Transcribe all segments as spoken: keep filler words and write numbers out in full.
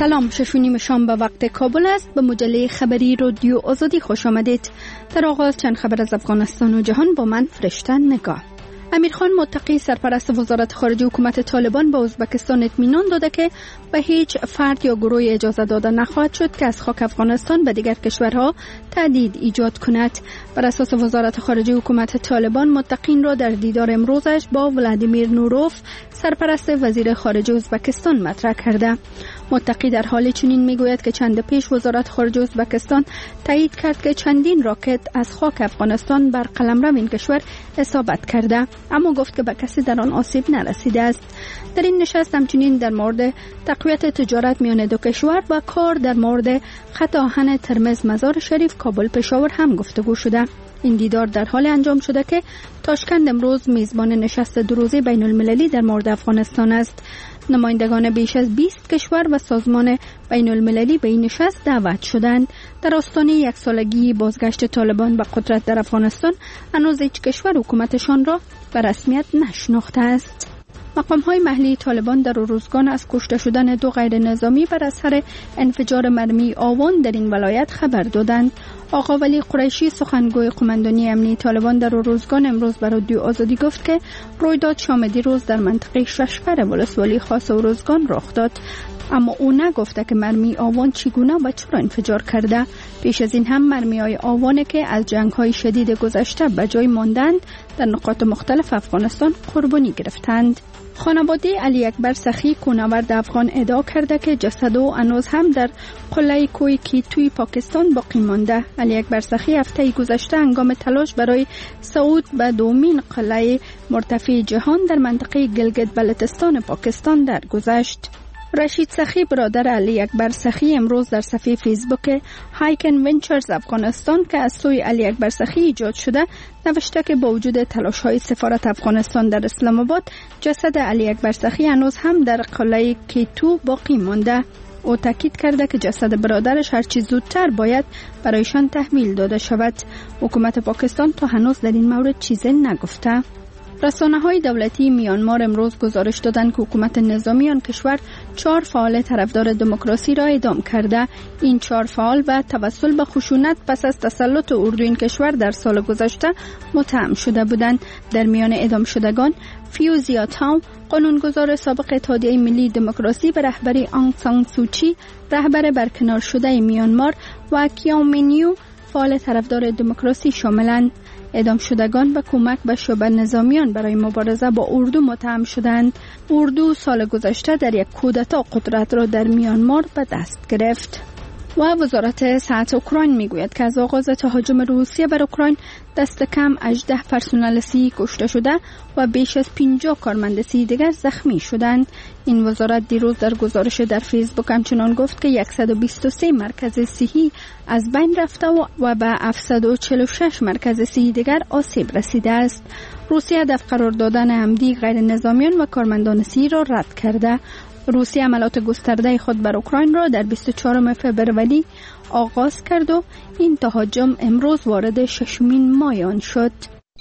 سلام، شش و نیم شام به وقت کابل است. به مجله خبری رادیو آزادی خوش آمدید. در آغاز چند خبر از افغانستان و جهان با من فرشته نگاه. امیرخان متقی سرپرست وزارت خارجه حکومت طالبان به ازبکستان اطمینان داده که به هیچ فرد یا گروه اجازه داده نخواهد شد که از خاک افغانستان به دیگر کشورها تهدید ایجاد کند. بر اساس وزارت خارجه حکومت طالبان، متقین را در دیدار امروزش با ولادیمیر نوروف سرپرست وزیر خارجه ازبکستان مطرح کرده. متقی در حال چنین میگوید که چند پیش وزارت خارجه ازبکستان تایید کرد که چندین راکت از خاک افغانستان بر قلمرو این کشور اصابت کرده، اما گفت که به کسی در آن آسیب نرسیده است. در این نشست همچنین در مورد تقویت تجارت میان دو کشور و کار در مورد خط آهن ترمز مزار شریف کابل پشاور هم گفتگو شده. این دیدار در حال انجام شده که تاشکند امروز میزبان نشست دو روزه بین المللی در مورد افغانستان است. نمایندگان بیش از بیست کشور و سازمان بین المللی به این نشست دعوت شدند. در آستانه یک سالگی بازگشت طالبان به قدرت در افغانستان، هنوز هیچ کشور حکومتشان را به رسمیت نشناخته است. مقام‌های محلی طالبان در روزگان از کشته شدن دو غیر نظامی بر اثر انفجار مرمی آوان در این ولایت خبر دادند. آقا ولی قریشی، سخنگوی قماندانی امنی طالبان، در روزگان امروز بر رادیو آزادی گفت که رویداد شام دیروز در منطقه ششفر ولسوالی خاص روزگان رخ داد، اما او نگفته که مرمی آوان چگونه و چرا انفجار کرده. پیش از این هم مرمی‌های آوانه که از جنگ‌های شدید گذشته به جای ماندند در نقاط مختلف افغانستان قربانی گرفتند. خانواده علی اکبر سخی، کوهنورد افغان، ادعا کرده که جسد او هنوز هم در قلعه کوی کیتوی پاکستان باقی مانده. علی اکبر سخی هفته گذشته هنگام تلاش برای صعود به دومین قلعه مرتفع جهان در منطقه گلگت بلتستان پاکستان درگذشت. رشید سخی، برادر علی اکبر سخی، امروز در صفحه فیسبوک هایکن ونچرز افغانستان که از سوی علی اکبر سخی ایجاد شده نوشته که با وجود تلاش‌های سفارت افغانستان در اسلام آباد، جسد علی اکبر سخی هنوز هم در قلعه کیتو باقی مانده. او تاکید کرده که جسد برادرش هرچی زودتر باید برایشان تحویل داده شود. حکومت پاکستان تا هنوز در این مورد چیزی نگفته. رسانه‌های دولتی میانمار امروز گزارش دادند که حکومت نظامی آن کشور چهار فعال طرفدار دموکراسی را اعدام کرده. این چهار فعال به توسل به خشونت پس از تسلط اردو این کشور در سال گذشته متهم شده بودند. در میان اعدام شدگان فیو زیاتاو، قانونگذار سابق اتحادیه ملی دموکراسی به رهبری آنگ سان سوچی، رهبر برکنار شده میانمار، و کیاومینیو، فعال طرفدار دموکراسی شاملند. اعدام شدگان به کمک به شعبه نظامیان برای مبارزه با اردو متهم شدند. اردو سال گذشته در یک کودتا قدرت را در میانمار به دست گرفت. و وزارت صحت اوکراین میگوید که از آغاز تهاجم روسیه بر اوکراین دست کم هجده پرسنل صحی کشته شده و بیش از پنجاه کارمند صحی دیگر زخمی شدند. این وزارت دیروز در گزارش در فیسبوک همچنان گفت که صد و بیست و سه مرکز صحی از بین رفته و به هفتصد و چهل و شش مرکز صحی دیگر آسیب رسیده است. روسیه هدف قرار دادن عمدی غیر نظامیان و کارمندان صحی را رد کرده. روسیه عملیات گسترده خود بر اوکراین را در بیست و چهارم فوریه آغاز کرد و این تهاجم امروز وارد ششمین ماه آن شد.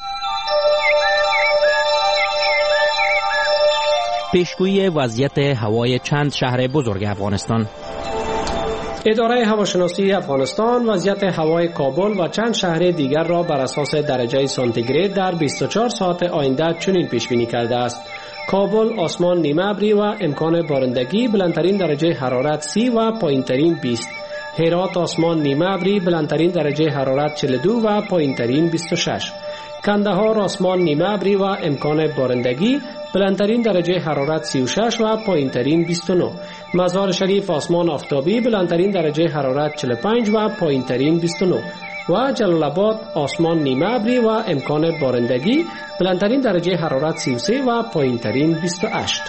پیشگویی وضعیت هوای چند شهر بزرگ افغانستان. اداره هواشناسی افغانستان وضعیت هوای کابل و چند شهر دیگر را بر اساس درجه سانتیگراد در بیست و چهار ساعت آینده چنین پیش بینی کرده است: کابل آسمان نیمه ابری و امکان بارندگی، بلندترین درجه حرارت سی و پایینترین بیست. هرات آسمان نیمه ابری، بلندترین درجه حرارت چهل و دو و پایینترین بیست و شش. کندهار آسمان نیمه ابری و امکان بارندگی، بلندترین درجه حرارت سی و شش و پایینترین بیست و نه. مزار شریف آسمان آفتابی، بلندترین درجه حرارت چهل و پنج و پایینترین بیست و نه. و جلال آباد آسمان نیمه ابری و امکان بارندگی، بلندترین درجه حرارت سی و سه و پایینترین بیست و هشت.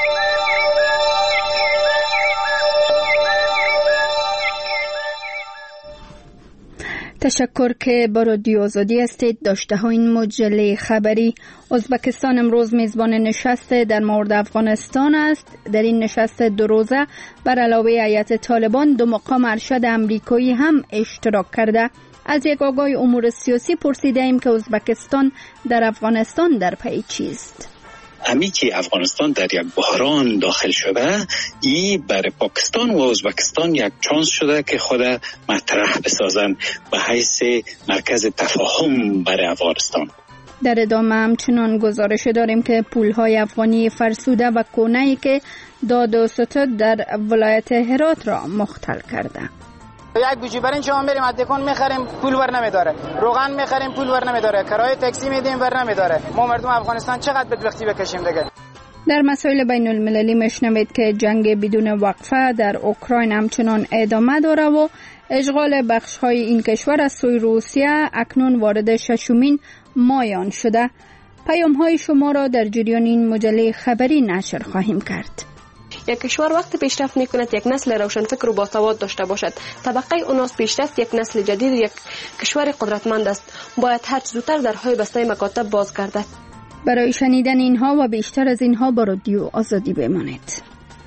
تشکر که با رادیو آزادی هستید. داشته ها این مجله خبری. ازبکستان امروز میزبان نشست در مورد افغانستان است. در این نشست دو روزه بر علاوه هیئت طالبان، دو مقام ارشد امریکایی هم اشتراک کرده. از یک آگاه امور سیاسی پرسیده ایم که ازبکستان در افغانستان در پی چیست؟ امی که افغانستان در یک بحران داخل شده، این برای پاکستان و ازبکستان یک چانس شده که خود مطرح بسازن به حیث مرکز تفاهم برای افغانستان. در ادامه همچنان گزارش داریم که پولهای افغانی فرسوده و کهنه‌ای که داد و ستد در ولایت هرات را مختل کرده. یک گوشی برین شما میریم ادکون میخریم پول ور نمیداره، روغن میخریم پول ور نمیداره، کرایه تاکسی میدیم ور نمیداره. ما مردم افغانستان چقدر بدبختی بکشیم دیگه. در مسائل بین المللی میشنوید که جنگ بدون وقفه در اوکراین همچنان ادامه داره و اشغال بخش‌های این کشور از سوی روسیه اکنون وارد ششمین ماه آن شده. پیام‌های شما را در جریان این مجله خبری نشر خواهیم کرد. یک کشور وقتی پیشرفت میکند یک نسل روشنفکر و باسواد داشته باشد. طبقه اوناس پیشرفت یک نسل جدید یک کشور قدرتمند است. باید هر چه زودتر درهای بسته مکاتب باز گردد. برای شنیدن اینها و بیشتر از اینها با رادیو آزادی بمانید.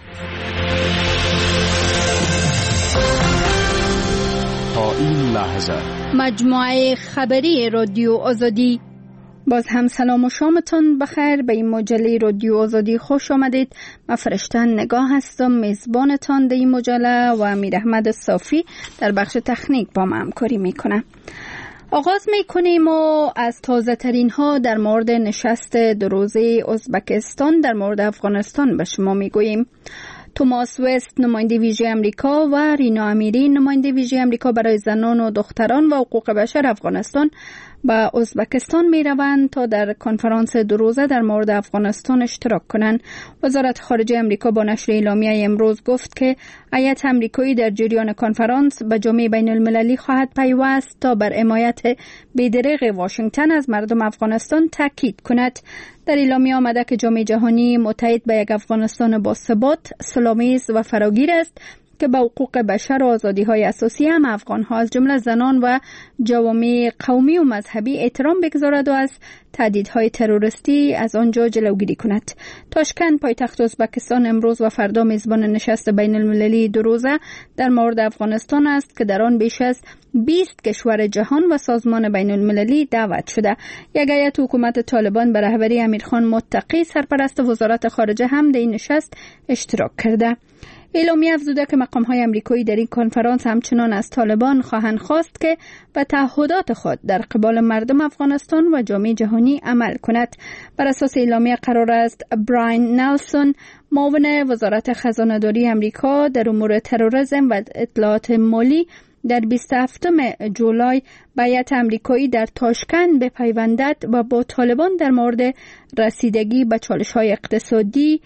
تا این لحظه مجموعه خبری رادیو آزادی. باز هم سلام و شامتان بخیر. به این مجله رادیو آزادی خوش آمدید. من فرشته نگاه هستم، میزبانتان در این مجله و امیر احمد صافی در بخش تکنیک با ما همکاری میکنه. آغاز میکنیم و از تازه ترین ها در مورد نشست دو روزه ازبکستان در مورد افغانستان به شما میگوییم. توماس وست نماینده ویژه امریکا و رینا امیری نماینده ویژه امریکا برای زنان و دختران و حقوق بشر افغانستان به ازبکستان می روند تا در کنفرانس دو روزه در مورد افغانستان اشتراک کنند. وزارت خارجه امریکا با نشر اعلامیه امروز گفت که هیئت امریکایی در جریان کنفرانس به جامعه بین المللی خواهد پیوست تا بر حمایت بی‌دریغ واشنگتن از مردم افغانستان تاکید کند. در اعلامیه آمده که جامعه جهانی متحد به یک افغانستان با ثبات، سلامیز و فراگیر است که به حقوق بشر و آزادی‌های اساسی هم افغان‌ها از جمله زنان و جوامع قومی و مذهبی احترام بگذارد و از تهدیدهای تروریستی از آنجا جلوگیری کند. تاشکند پایتخت ازبکستان امروز و فردا میزبان نشست بین المللی دو روزه در مورد افغانستان است که در آن بیش از بیست کشور جهان و سازمان بین المللی دعوت شده. یک هیئت حکومت طالبان به رهبری امیرخان متقی سرپرست وزارت خارجه هم در این نشست اشتراک کرده. اعلامیه افزوده که مقام‌های امریکایی در این کنفرانس همچنان از طالبان خواهند خواست که به تعهدات خود در قبال مردم افغانستان و جامعه جهانی عمل کند. بر اساس اعلامیه قرار است براین نلسون معاون وزارت خزانه‌داری امریکا در امور تروریسم و اطلاعات مالی در بیست و هفتم جولای به هیئت امریکایی در تاشکند بپیوندد و با طالبان در مورد رسیدگی به چالش‌های اقتصادی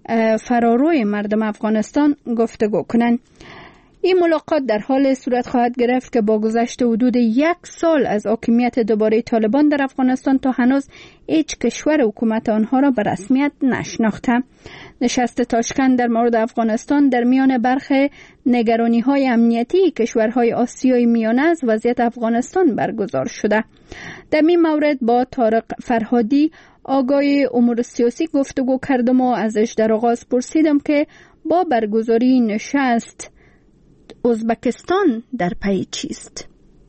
فراروی مردم افغانستان گفتگو کنند. این ملاقات در حال صورت خواهد گرفت که با گذشت حدود یک سال از حاکمیت دوباره طالبان در افغانستان تا هنوز هیچ کشور حکومت آنها را به رسمیت نشناخته. نشست تاشکند در مورد افغانستان در میان برخی نگرانی‌های امنیتی کشورهای آسیای میانه از وضعیت افغانستان برگزار شده. در این مورد با طارق فرهادی آگاه امور سیاسی گفتگو کردم و ازش در آغاز پرسیدم که با برگزاری نشست ازبکستان در پی چیست؟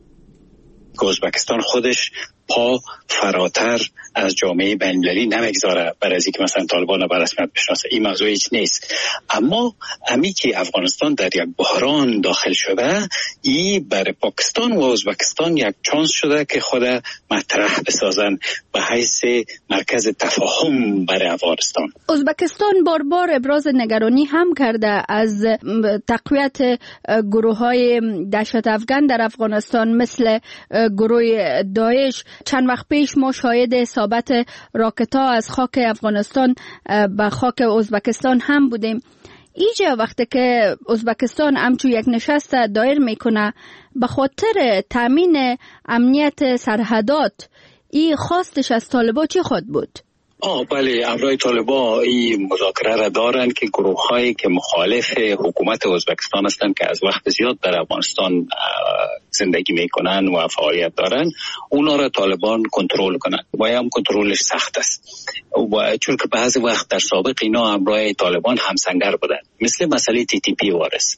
که ازبکستان خودش پا فراتر از جامعه بین‌المللی نمیگذاره برای از اینکه مثلا طالبان رو به رسمیت بشناسه. این موضوع هیچ نیست. اما امی که افغانستان در یک بحران داخل شده، این برای پاکستان و ازبکستان یک چانس شده که خود مطرح بسازن به حیث مرکز تفاهم برای افغانستان. ازبکستان بار بار ابراز نگرانی هم کرده از تقویت گروه‌های دهشت افغان در افغانستان مثل گروه داعش. چند وقت پیش ما شاهد اصابت راکت‌ها از خاک افغانستان به خاک ازبکستان هم بودیم. اینجا وقتی که ازبکستان همچون یک نشست دایر میکنه به خاطر تامین امنیت سرحدات، این خواستش از طالبان چی خود بود؟ آه بله، امرای طالبان این مذاکره را دارن که گروه هایی که مخالف حکومت ازبکستان هستند که از وقت زیاد در افغانستان زندگی میکنن و فعالیت دارن، اونا را طالبان کنترل کنن و هم کنترلش سخت است و چون که بعضی وقت در سابق اینا امرای طالبان همسنگر بودن، مثل مسئله تی تی پی وارث.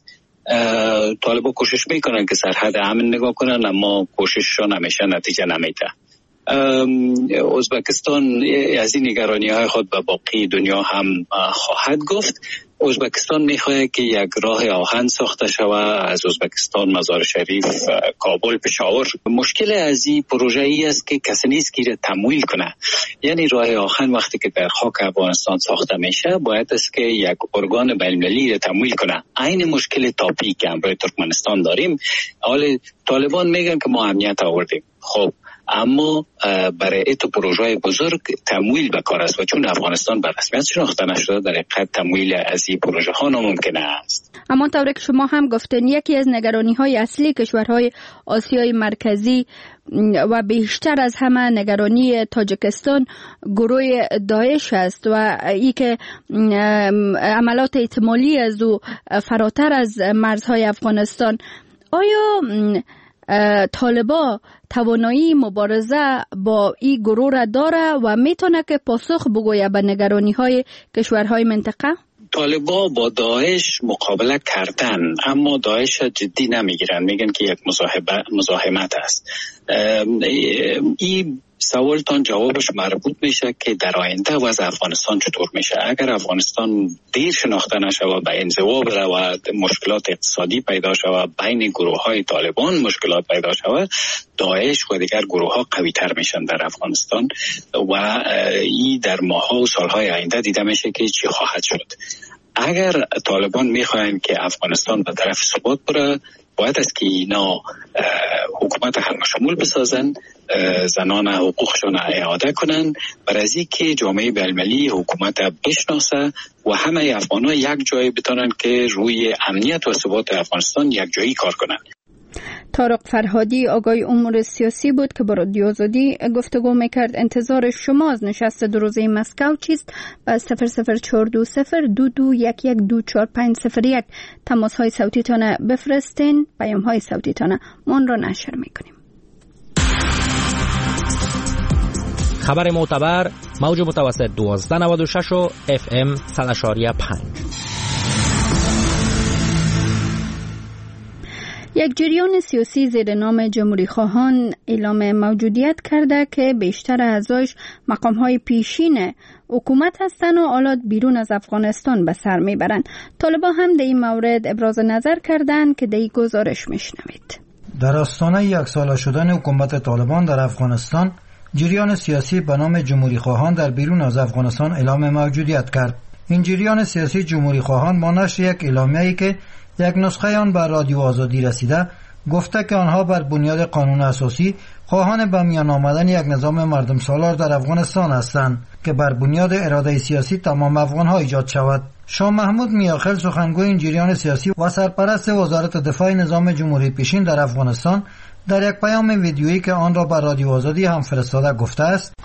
طالبان کوشش میکنن که سرحد امن نگاه کنن، اما کوشششون همیشه نتیجه نمیده. ازبکستان از این نگرانی های خود به باقی دنیا هم خواهد گفت. ازبکستان میخواهد که یک راه آهن ساخته شود از ازبکستان مزار شریف، کابل، پشاور. مشکل از این پروژه ای است که کسی نیست که تمویل کنه. یعنی راه آهن وقتی که در خاک افغانستان ساخته میشه باید است که یک ارگان بین‌المللی را تمویل کنه. عین مشکل تاپی که امروز ترکمنستان داریم. حال طالبان میگن که ما امنیت آوردیم. خب اما برای ایتو پروژه بزرگ تمویل به کار است و چون افغانستان به رسمیت شناخته نشده در حقیقت تمویل از این پروژه ها ناممکن است. اما طوری که شما هم گفتین یکی از نگرانی های اصلی کشورهای آسیای مرکزی و بیشتر از همه نگرانی تاجیکستان گروه داعش است و ای که عملات احتمالی از او فراتر از مرزهای افغانستان. آیا طالبا توانایی مبارزه با این گروه را داره و میتونه که پاسخ بگویه به نگرانی های کشورهای منطقه؟ طالبا با داعش مقابله کردن اما داعش جدی نمیگیرن، میگن که یک مزاحمت است. این سوالتان جوابش مربوط میشه که در آینده وضع افغانستان چطور میشه. اگر افغانستان دیر شناخته نشه و به انزوا بره و مشکلات اقتصادی پیدا شود، بین گروه های طالبان مشکلات پیدا شود، داعش و دیگر گروه ها قوی تر میشن در افغانستان و این در ماه ها و سال های آینده دیده میشه که چی خواهد شد. اگر طالبان میخواین که افغانستان به طرف ثبات بره، باید است که اینا حکومت همه شمول بسازن، زنان حقوقشون اعاده کنن، برای از این که جامعه بین‌المللی حکومت بشناسه و همه افغان‌ها یک جای بتونن که روی امنیت و ثبات افغانستان یک جایی کار کنن. طارق فرهادی آقای امور سیاسی بود که با رادیو آزادی گفتگو میکرد. انتظار شما از نشست دو روزه مسکو چیست؟ با صفر صفر چهار دو صفر دو دو یک یک دو چهار پنج صفر یک تماس های صوتی تانه بفرستین، پیام های صوتی تانه من را نشر میکنیم. خبر معتبر موج متوسط دوازده نود و شش و اف ام صد و پنج. یک جریان سیاسی زیر نام جمهوری خواهان اعلام موجودیت کرده که بیشتر اعضایش مقام‌های پیشین حکومت هستند و حالا بیرون از افغانستان به سر میبرند. طالبان هم در این مورد ابراز نظر کردند که در این گزارش میشنوید. در آستانه یک ساله شدن حکومت طالبان در افغانستان، جریان سیاسی به نام جمهوری خواهان در بیرون از افغانستان اعلام موجودیت کرد. این جریان سیاسی جمهوری خواهان با نشر یک اعلامیه‌ای که یک نسخه آن بر رادیو آزادی رسیده گفته که آنها بر بنیاد قانون اساسی خواهان به میان آمدن یک نظام مردم سالار در افغانستان هستند که بر بنیاد اراده سیاسی تمام افغانها ایجاد شود. شاه محمود میاخیل سخنگوی این جریان سیاسی و سرپرست وزارت دفاع نظام جمهوری پیشین در افغانستان در یک پیام ویدیویی که آن را بر رادیو آزادی هم فرستاده گفته است: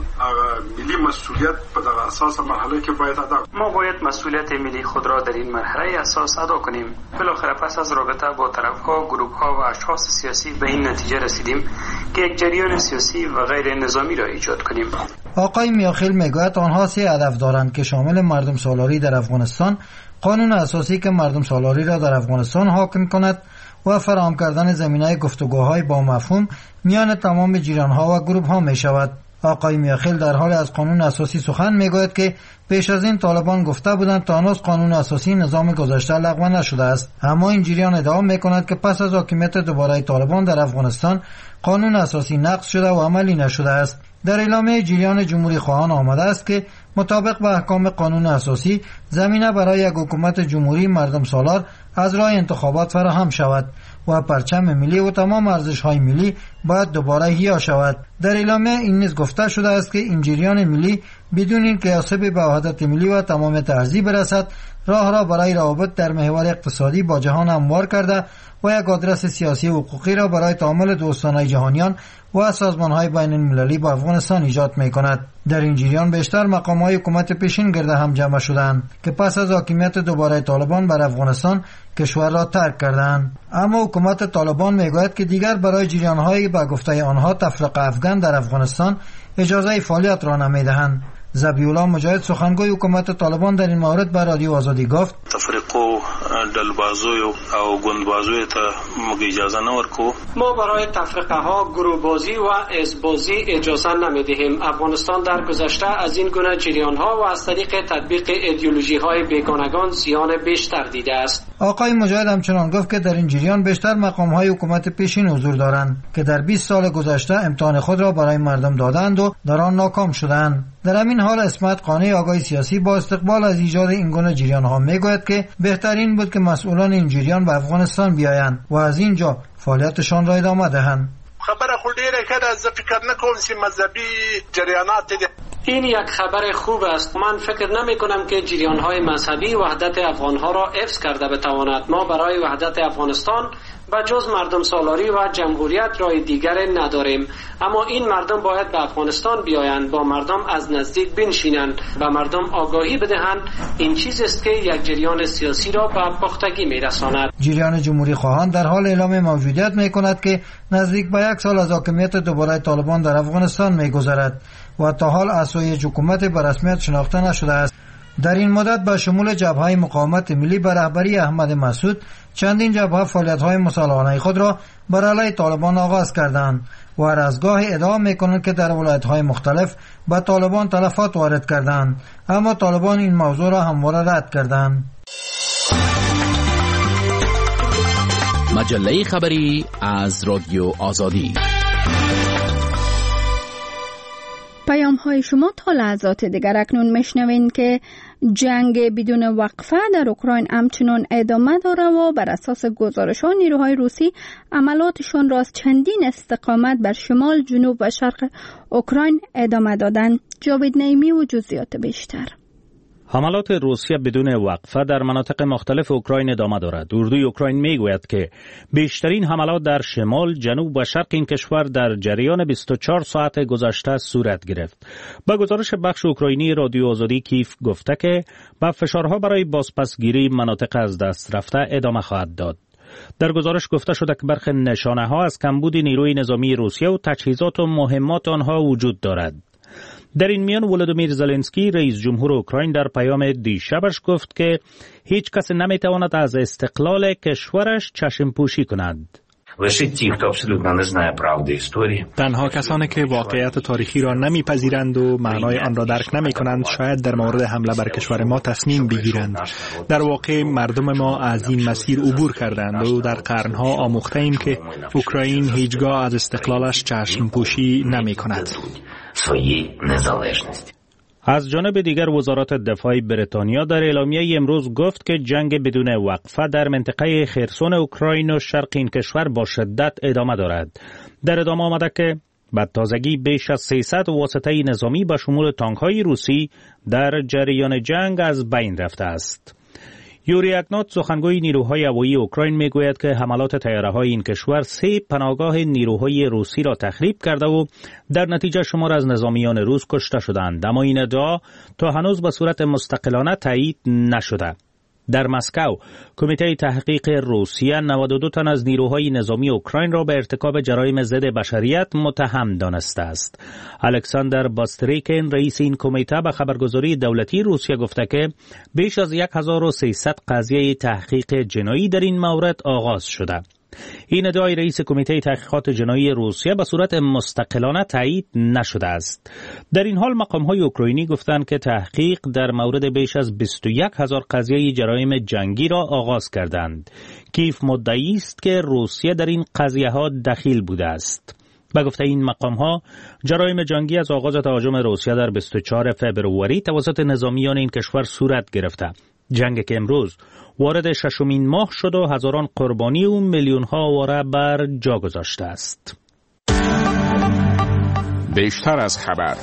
ملی مسئولیت به در اساس مرحله که باید ادا ما باید مسئولیت ملی خود را در این مرحله اساس ادا کنیم. بالاخره پس از رابطه با طرف‌ها، گروه‌ها و اشخاص سیاسی به این نتیجه رسیدیم که یک جریان سیاسی و غیر نظامی را ایجاد کنیم. آقای میاخیل میگوید آنها سه هدف دارند که شامل مردم سالاری در افغانستان، قانون اساسی که مردم سالاری را در افغانستان حاکم کند و فراهم کردن زمینه گفتگوهای با مفهوم میان تمام جریان‌ها و گروه‌ها می شود. آقای میاخیل در حال از قانون اساسی سخن میگوید که پیش از این طالبان گفته بودند تا هنوز قانون اساسی نظام گذشته لغو نشده است، اما این جریان ادعا میکند که پس از حاکمیت دوباره طالبان در افغانستان قانون اساسی نقض شده و عملی نشده است. در اعلامیه جریان جمهوری خواهان آمده است که مطابق با احکام قانون اساسی زمینه برای یک حکومت جمهوری مردم سالار از راه انتخابات فراهم شود و پرچم ملی و تمام ارزش‌های ملی باید دوباره احیا شود. در اعلامیه این نیز گفته شده است که این جریان ملی بدون اینکه آسیب به وحدت ملی و تمامیت ارضی برسد، راه را برای روابط در محور اقتصادی با جهان هموار کرده و یک آدرس سیاسی و حقوقی را برای تعامل دوستانه جهانیان و سازمان‌های بین المللی با افغانستان ایجاد می‌کند. در این جریان بیشتر مقام‌های حکومت پیشین گرد هم جمع شدند که پس از حاکمیت دوباره طالبان بر افغانستان کشور را ترک کردند. اما حکومت طالبان میگوید که دیگر برای جریان‌های به گفته آنها تفرقه افغان در افغانستان اجازه فعالیت را نمی‌دهند. ذبیحالله مجاهد سخنگوی حکومت طالبان در این مورد به رادیو آزادی گفت تفریقو دلبازوی او گوندبازوی ته موږ اجازه نه ورکو. ما برای تفرقه ها، گروه بازی و ازبازی اجازه نمیدهیم. افغانستان در گذشته از این گونه جریان ها و از طریق تطبیق ایدئولوژی های بیگانگان زیان بیشتر دیده است. آقای مجاهد همچنان گفت که در این جریان بیشتر مقام های حکومت پیشین حضور دارند که در بیست سال گذشته امتحان خود را برای مردم دادند و در آن ناکام شدند. در همین حال اسمت قانع آقای سیاسی با استقبال از ایجاد این گونه جریان ها میگوید که بهترین بود که مسئولان این جریان به افغانستان بیایند و از اینجا فعالیتشان را ادامه دهند. خبر خود دیره که از فکر نکنم سی مذهبی جریانات دیده. این یک خبر خوب است. من فکر نمی کنم که جریان های مذهبی وحدت افغان ها را حفظ کرده بتواند. ما برای وحدت افغانستان و جز مردم سالاری و جمهوریت راه دیگر نداریم. اما این مردم باید به افغانستان بیایند، با مردم از نزدیک بنشینند و مردم آگاهی بدهند. این چیز است که یک جریان سیاسی را به پختگی میرساند. جریان جمهوری خواهان در حال اعلام موجودیت میکند که نزدیک به یک سال از حاکمیت دوباره طالبان در افغانستان میگذرد و تا حال اساسی حکومت به رسمیت شناخته نشده است. در این مدت به شمول جبهه مقاومت ملی به رهبری احمد مسعود چندین جبهه فعالیت‌های مسلحانه خود را بر علیه طالبان آغاز کردند و هر از گاهی ادعا می‌کنند که در ولایت‌های مختلف به طالبان تلفات وارد کردند، اما طالبان این موضوع را همواره رد کردند. مجله خبری از رادیو آزادی. پیام های شما تا لحظات دیگر. اکنون میشنوین که جنگ بدون وقفه در اوکراین همچنان ادامه داره و بر اساس گزارش ها نیروهای روسی عملاتشان را از چندین استقامت بر شمال، جنوب و شرق اوکراین ادامه دادن. جاوید نعیمی و جزئیات بیشتر. حملات روسیه بدون وقفه در مناطق مختلف اوکراین ادامه دارد. اردوی اوکراین میگوید که بیشترین حملات در شمال، جنوب و شرق این کشور در جریان بیست و چهار ساعت گذشته صورت گرفت. با گزارش بخش اوکراینی رادیو آزادی کیف گفته که با فشارها برای بازپسگیری مناطق از دست رفته ادامه خواهد داد. در گزارش گفته شده که برخی نشانه ها از کمبود نیروی نظامی روسیه و تجهیزات و مهمات آنها وجود دارد. در این میان ولادیمیر زلنسکی رئیس جمهور اوکراین در پیام دیشبش گفت که هیچ کس نمیتواند از استقلال کشورش چشم پوشی کند. تنها کسانی که واقعیت تاریخی را نمیپذیرند و معنای آن را درک نمی کنند شاید در مورد حمله بر کشور ما تصمیم بگیرند. در واقع مردم ما از این مسیر عبور کردند و در قرنها آموخته ایم که اوکراین هیچگاه از استقلالش چشم پوشی نمی کند. از جانب دیگر وزارت دفاع بریتانیا در اعلامیه امروز گفت که جنگ بدون وقفه در منطقه خرسون اوکراین و شرق این کشور با شدت ادامه دارد. در ادامه آمده که به تازگی بیش از سیصد واسطه نظامی به شمول تانک‌های روسی در جریان جنگ از بین رفته است. یوری اگنات سخنگوی نیروهای هوایی اوکراین میگوید که حملات طیاره‌های این کشور سه پناهگاه نیروهای روسی را تخریب کرده و در نتیجه شمار از نظامیان روس کشته شدند، اما این ادعا تا هنوز به صورت مستقلانه تایید نشده. در مسکو کمیته تحقیق روسیه نود و دو تن از نیروهای نظامی اوکراین را به ارتکاب جرایم ضد بشریت متهم دانسته است. الکساندر باستریکین رئیس این کمیته به خبرگزاری دولتی روسیه گفته که بیش از هزار و سیصد قضیه تحقیق جنایی در این مورد آغاز شده. این ادعای رئیس کمیته تحقیقات جنایی روسیه به صورت مستقلانه تایید نشده است. در این حال مقام‌های اوکراینی گفتند که تحقیق در مورد بیش از بیست و یک هزار قضیه جرایم جنگی را آغاز کردند. کیف مدعی است که روسیه در این قضیه‌ها دخیل بوده است. به گفته این مقام‌ها جرایم جنگی از آغاز تهاجم روسیه در بیست و چهارم فوریه توسط نظامیان این کشور صورت گرفته. جنگ که امروز وارد ششمین ماه شد و هزاران قربانی و میلیون ها آواره بر جا گذاشته است. بیشتر از خبر.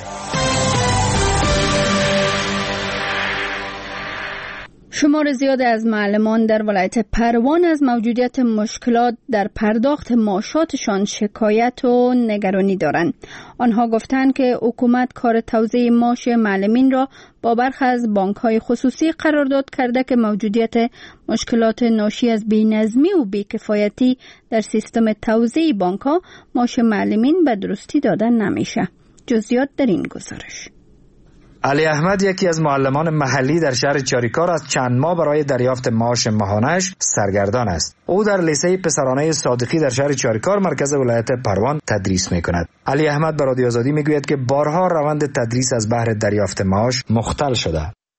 شمار زیاد از معلمان در ولایت پروان از موجودیت مشکلات در پرداخت معاشاتشان شکایت و نگرانی دارند. آنها گفتند که حکومت کار توزیع معاش معلمین را با برخی از بانک‌های خصوصی قرارداد کرده که موجودیت مشکلات ناشی از بی‌نظمی و بی‌کفایتی در سیستم توزیع بانک‌ها معاش معلمین به درستی دادن نمیشه. جزئیات در این گزارش. علی احمد یکی از معلمان محلی در شهر چاریکار از چند ماه برای دریافت معاش ماهانه‌اش سرگردان است. او در لیسه پسرانه صادقی در شهر چاریکار مرکز ولایت پروان تدریس می‌کند. علی احمد به رادیو آزادی میگوید که بارها روند تدریس از بهر دریافت معاش مختل شده.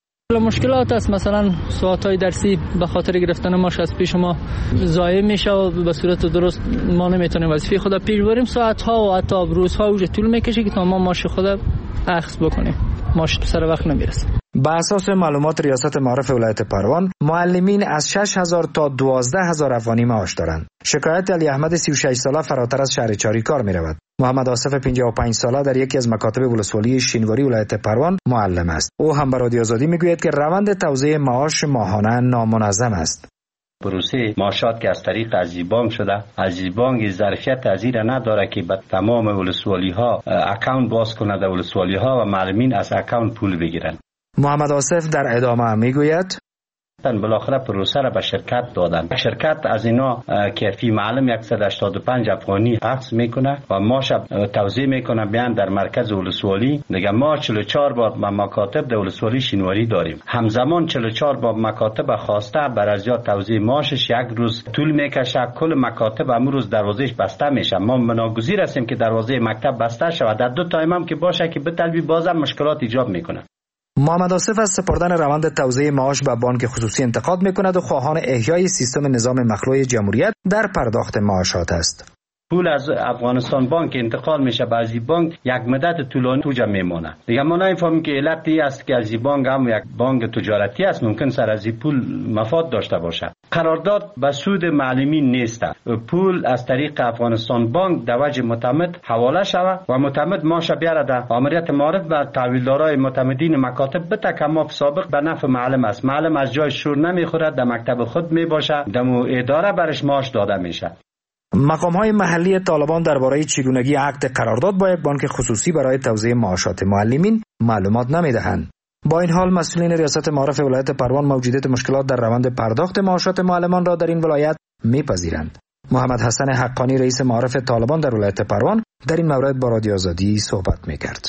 مشکلات است، مثلا ساعت‌های درسی به خاطر گرفتن معاش از پیش ما ضایع میشه و به صورت درست ما نمیتونیم وظیفه خود پیش ببریم. ساعت‌ها و حتی روزها اوج طول میکشه که تا ما معاش خود اخذ بکنیم. معاش سر وقت نمیرسه. به اساس معلومات ریاست معارف ولایت پروان، معلمین از شش هزار تا دوازده هزار افغانی معاش دارند. شکایت علی احمد سی و شش ساله فراتر از شهر چاریکار می رود. محمد آصف پنجاه و پنج ساله در یکی از مکاتب ولسوالی شینواری ولایت پروان معلم است. او هم به رادیو آزادی میگوید که روند توزیع معاش ماهانه نامنظم است. پروسه معاشات که از طریق عزیزبانک شده، عزیزبانک ظرفیت از این نداره که به تمام ولسوالی ها اکاونت باز کنه در ولسوالی ها و معلمین از اکاونت پول بگیرن. محمد آصف در ادامه میگوید بالاخره پروسه را به شرکت دادن. شرکت از اینا که فی معلم صد و هشتاد و پنج افغانی اخذ میکنه و ماش توزیع میکنه بیان در مرکز ولسوالی. دیگه ما چهل و چهار بار مکاتب در ولسوالی شینواری داریم. همزمان چهل و چهار بار مکاتب خواسته بر از یا توزیع ماشش یک روز طول میکشه. کل مکاتب امروز دروازهش بسته میشه. ما مناگزیر هستیم که دروازه مکتب بسته شود. در دو تایم هم که باشه که بتلبی بازم مشکلات ایجاد میکنه. محمد آصف از سپردن روند توزیع معاش به بانک خصوصی انتقاد میکند و خواهان احیای سیستم نظام مخلوع جمهوریت در پرداخت معاشات است. پول از افغانستان بانک انتقال میشه به از بانک یک مدت طولانی توجا میمونه. دیگه ما نمیفهمیم که علتی است که از بانک هم یک بانک تجارتی است، ممکن سر از پول مفاد داشته باشه. قرارداد به سود معلمین نیست. پول از طریق افغانستان بانک در وجه معتمد حواله شود و معتمد ماش بیاره در ماموریت معارف و تحویلدارای معتمدین مکاتب بته که ما سابق به نفع معلم است. معلم از جای شور نمیخوره، در مکتب خود میباشه، دمو اداره برش معاش داده میشه. مقام‌های محلی طالبان درباره چگونگی عقد قرارداد با یک بانک خصوصی برای توزیع معاشات معلمین معلومات نمی‌دهند. با این حال مسئولین ریاست معارف ولایت پروان موجودیت مشکلات در روند پرداخت معاشات معلمان را در این ولایت می‌پذیرند. محمد حسن حقانی رئیس معارف طالبان در ولایت پروان در این مورد با رادیو آزادی صحبت می‌کرد.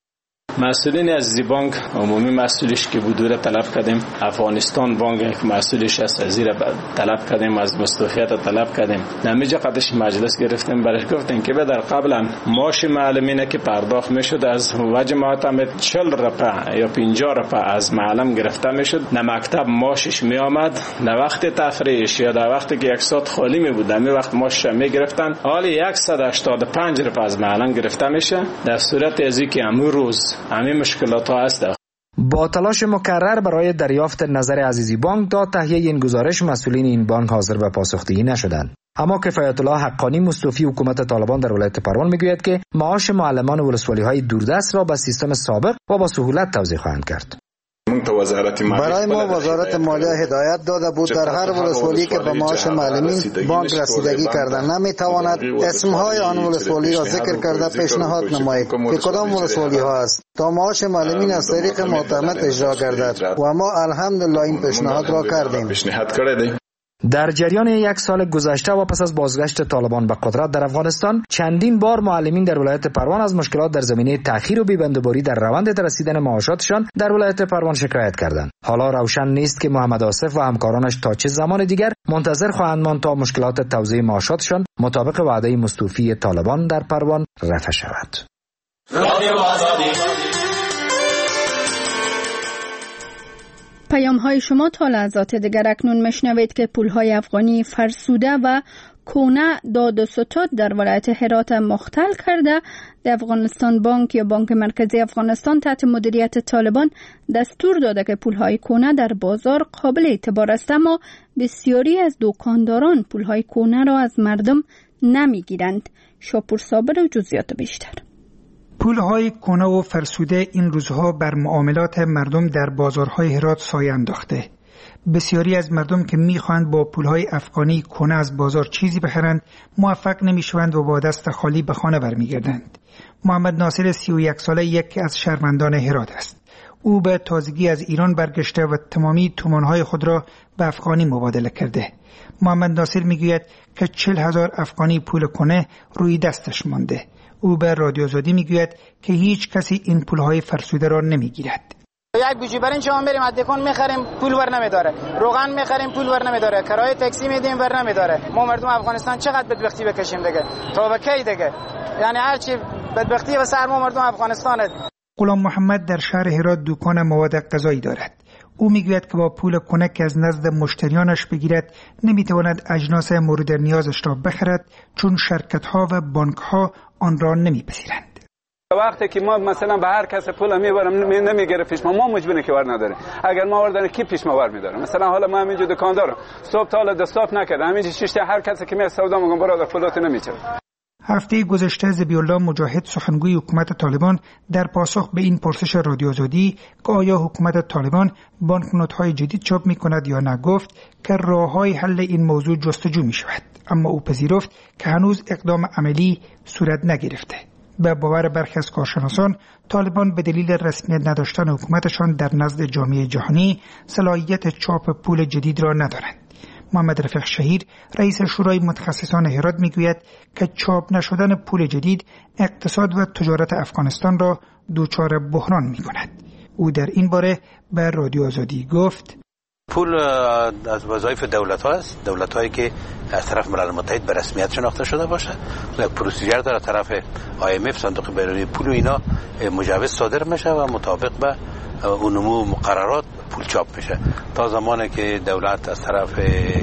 مسئولین از بانک عمومی مسئولش که بودوره طلب کردیم، افغانستان بانک مسئولش از زیر طلب کردیم، از مستوفیت طلب کردیم. نمیجا قدش مجلس گرفتیم، برش گفتیم که در قبلا معاش معلمینه که پرداخت میشد از وجه معتمد چهل رپا یا پنجاه رپا از معلم گرفته میشد. نه مکتب معاشش می آمد، نه وقت تفریحش یا در وقتی که یک ساعت خالی می بود می وقت معاشش می گرفتن. حالی صد و هشتاد و پنج رپا از معلم گرفته میشه. در صورت ازی که امروز همین مشکلات ها هست. با تلاش مکرر برای دریافت نظر عزیزی بانک تا تهیه این گزارش، مسئولین این بانک حاضر به پاسخدهی نشدند. اما کفایت الله حقانی مستوفی حکومت طالبان در ولایت پروان میگوید که معاش معلمان ولسوالی های دوردست را به سیستم سابق و با سهولت توزیع خواهند کرد. برای ما وزارت مالیه هدایت داده بود در هر ولسوالی که به معاش معلمین بانک رسیدگی کردن نمیتواند اسمهای آن ولسوالی را ذکر کرده پیشنهاد نماید که کدام ولسوالی ها است تا معاش معلمین از طریق معتمد اجرا گردد و ما الحمدلله این پیشنهاد را کردیم. در جریان یک سال گذشته و پس از بازگشت طالبان به قدرت در افغانستان، چندین بار معلمین در ولایت پروان از مشکلات در زمینه تأخیر و بی‌بندوباری در روند رسیدن معاشاتشان در ولایت پروان شکایت کردند. حالا روشن نیست که محمد آصف و همکارانش تا چه زمان دیگر منتظر خواهند ماند تا مشکلات توزیع معاشاتشان مطابق وعده مستوفی طالبان در پروان رفع شود. پیام های شما تا لحظات دیگر اکنون مشنوید که پولهای افغانی فرسوده و کونه داد و ستاد در ولایت هرات مختل کرده. در افغانستان بانک یا بانک مرکزی افغانستان تحت مدیریت طالبان دستور داده که پولهای کونه در بازار قابل اعتبار است، اما بسیاری از دکانداران پولهای کونه را از مردم نمیگیرند. شاپور صابر و جزئیات بیشتر. پولهای کهنه و فرسوده این روزها بر معاملات مردم در بازارهای هرات سایه انداخته. بسیاری از مردم که میخواهند با پولهای افغانی کهنه از بازار چیزی بخرند موفق نمیشوند و با دست خالی به خانه برمیگردند. محمد ناصر سی و یک ساله یکی از شهروندان هرات است. او به تازگی از ایران برگشته و تمامی تومانهای خود را به افغانی مبادله کرده. محمد ناصر میگوید که چهل هزار افغانی پول کهنه روی دستش مانده. او به رادیو آزادی میگوید که هیچ کسی این پولهای فرسوده را نمیگیرد. یک گوشی برای شما بریم ادکان میخریم پول ور نمیداره، روغن میخریم پول ور نمیداره، کرایه تاکسی میدیم ور نمیداره. ما مردم افغانستان چقدر بدبختی بکشیم دیگه؟ تا به کی دیگه؟ یعنی هر چی بدبختی و سر ما مردم افغانستانه. غلام محمد در شهر هرات دکان مواد غذایی دارد. او میگوید که با پول کنک که از نزد مشتریانش بگیرد نمیتواند اجناس مورد نیازش را بخرد چون شرکت‌ها و بانک‌ها آن را نمیپذیرند. وقتی که ما مثلا به هر کس پول میبرم نمیگیره پیش ما، ما مجبوریم که ور نداره. اگر ما ور داریم کی پیش ما ور میداره؟ مثلا حالا ما همینجا دکاندارم صبح تا حالا دستاپ نکردم، همینجا شش تا هر کسی که می سودا میگم برادر پولات نمیچه. هفته گذشته ذبی‌الله مجاهد سخنگوی حکومت طالبان در پاسخ به این پرسش رادیو آزادی که آیا حکومت طالبان بانکنوت‌های جدید چاپ می‌کند یا نه گفت که راه‌های حل این موضوع جستجو می‌شود، اما او پذیرفت که هنوز اقدام عملی صورت نگرفته. به باور برخی از کارشناسان طالبان به دلیل رسمیت نداشتن حکومتشان در نزد جامعه جهانی صلاحیت چاپ پول جدید را ندارند. محمد رفیق شهیر رئیس شورای متخصصان هرات میگوید که چاپ نشدن پول جدید اقتصاد و تجارت افغانستان را دچار بحران میکند. او در این باره به رادیو آزادی گفت پول از وظایف دولت ها است، دولت هایی که از طرف ملل متحد به رسمیت شناخته شده باشه، یک پروسیجر داره طرف آی ام اف صندوق بین‌المللی پول و اینا مجوز صادر میشه و مطابق به اون نمو مقررات پول چاپ میشه. تا زمانی که دولت از طرف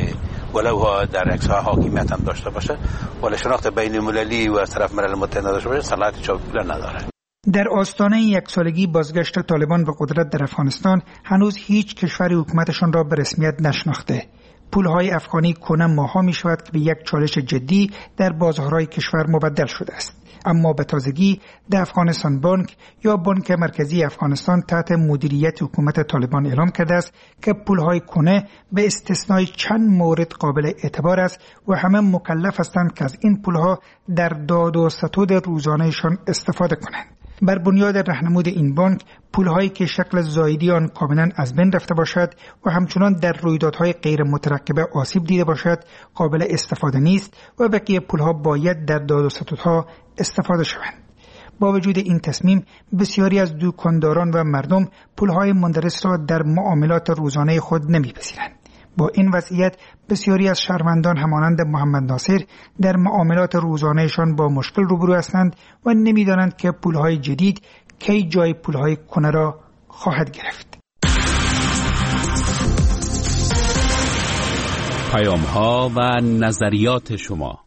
ولو در اکسا حاکمیت هم داشته باشه ولی شناخت بین المللی و از طرف ملل متحد نداشته باشه صلاحیت چاپ پول نداره. در آستانه یک سالگی بازگشت طالبان به قدرت در افغانستان هنوز هیچ کشوری حکومتشان را به رسمیت نشناخته. پولهای افغانی کهنه ماها می شود که به یک چالش جدی در بازارهای کشور مبدل شده است. اما به تازگی در افغانستان بانک یا بانک مرکزی افغانستان تحت مدیریت حکومت طالبان اعلام کرده است که پولهای کهنه به استثنای چند مورد قابل اعتبار است و همه مکلف هستند که از این پولها در داد و ستد روزانهشان استفاده کنند. بر بنیاد راهنمود این بانک پولهایی که شکل زایدی آن کاملا از بین رفته باشد و همچنان در رویدادهای غیر مترقبه آسیب دیده باشد قابل استفاده نیست و بقیه پولها باید در داد و ستدها استفاده شوند. با وجود این تصمیم بسیاری از دکانداران و مردم پولهای مندرس را در معاملات روزانه خود نمیپذیرند. با این وضعیت بسیاری از شهروندان همانند محمد ناصر در معاملات روزانهشان با مشکل روبرو هستند و نمیدانند که پولهای جدید کی جای پولهای کهنه را خواهد گرفت. پیام‌ها و نظریات شما.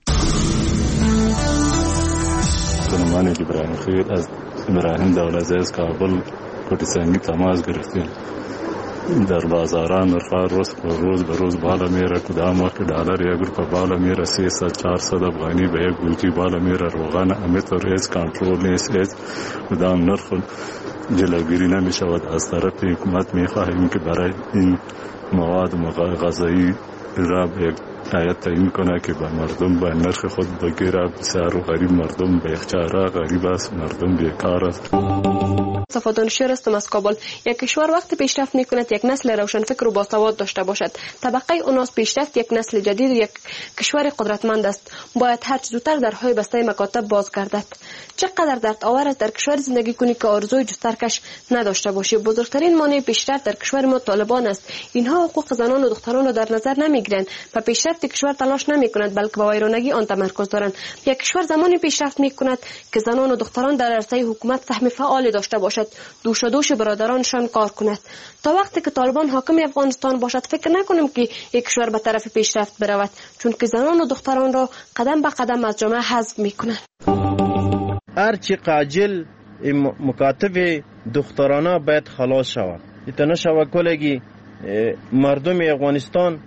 من ابراهیم خیر از ابراهیم دولت‌زی از کابل کوټی سنگی تماس گرفتیم. در بازاران نرخ‌ها روز به روز به روز بالا میره. کدام وقت دلار یک روپیه بالا میره، سیصد چهارصد افغانی به یک گوشی بالا میره. روغن همینطور هیچ کنترل نیست، هیچ کدام نرخ جلوگیری نمیشود. از طرف حکومت میخواهیم که برای این مواد غذایی را یک هیئت تعیین کنه که به مردم به نرخ خود بگیره. بسیار و غریب مردم به یخچاره غریب است، مردم بیکار است. مصطفی دانشور هستم از کابل. یک کشور وقتی پیشرفت میکند یک نسل روشنفکر و باسواد داشته باشد. طبقه اوناس پیشرفت یک نسل جدید و یک کشور قدرتمند است. باید هر چه زودتر درهای بسته مکاتب باز گردد. چقدر درد آور است در کشور زندگی کنی که آرزوی جسترکش نداشته باشی. بزرگترین مانع پیشرفت در کشور ما طالبان است. اینها حقوق زنان و دختران را در نظر نمیگیرند و پیشرفت کشور تلاش نمیکنند بلکه به ویرانگی آن تمرکز دارند. یک کشور زمانی پیشرفت میکند که زنان و دختران در عرصه حکومت سهم فعال داشته باشد، دوش دوش برادرانشان کار کند. تا وقتی که طالبان حاکم افغانستان باشد فکر نکنیم که یک کشور به طرف پیشرفت برود، چون که زنان و دختران را قدم به قدم از جامعه حذف میکنند. هرچی قاجل مکاتب دخترانه باید خلاص شود. ایتنا شود کلگی مردم افغانستان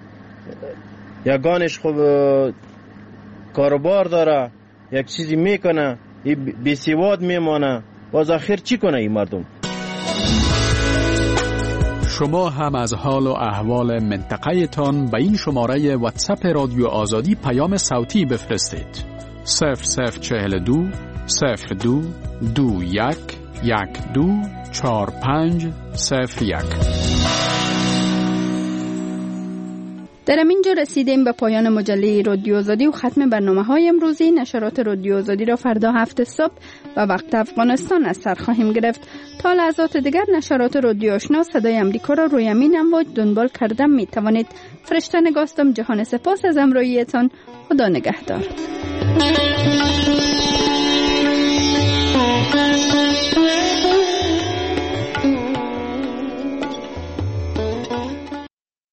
یگانش خوب کاروبار داره، یک چیزی میکنه، بی سواد میمانه، باز آخر چی کنه این مردم؟ شما هم از حال و احوال منطقه تان به این شماره واتساپ رادیو آزادی پیام صوتی بفرستید. صفر صفر چهل دو صفر دو دو یک یک دو چهار پنج صفر یک. در اینجا رسیدیم به پایان مجله رادیو آزادی و ختم برنامه‌های امروزی. نشرات رادیو آزادی را فردا هفت صبح و وقت افغانستان از سر خواهیم گرفت. تا لحظات دیگر نشرات رادیو آشنا صدای امریکا را روی همین امواج دنبال کردن می توانید. فرشته نگاستم. جهان سپاس از همراهیتان. خدا نگهدار.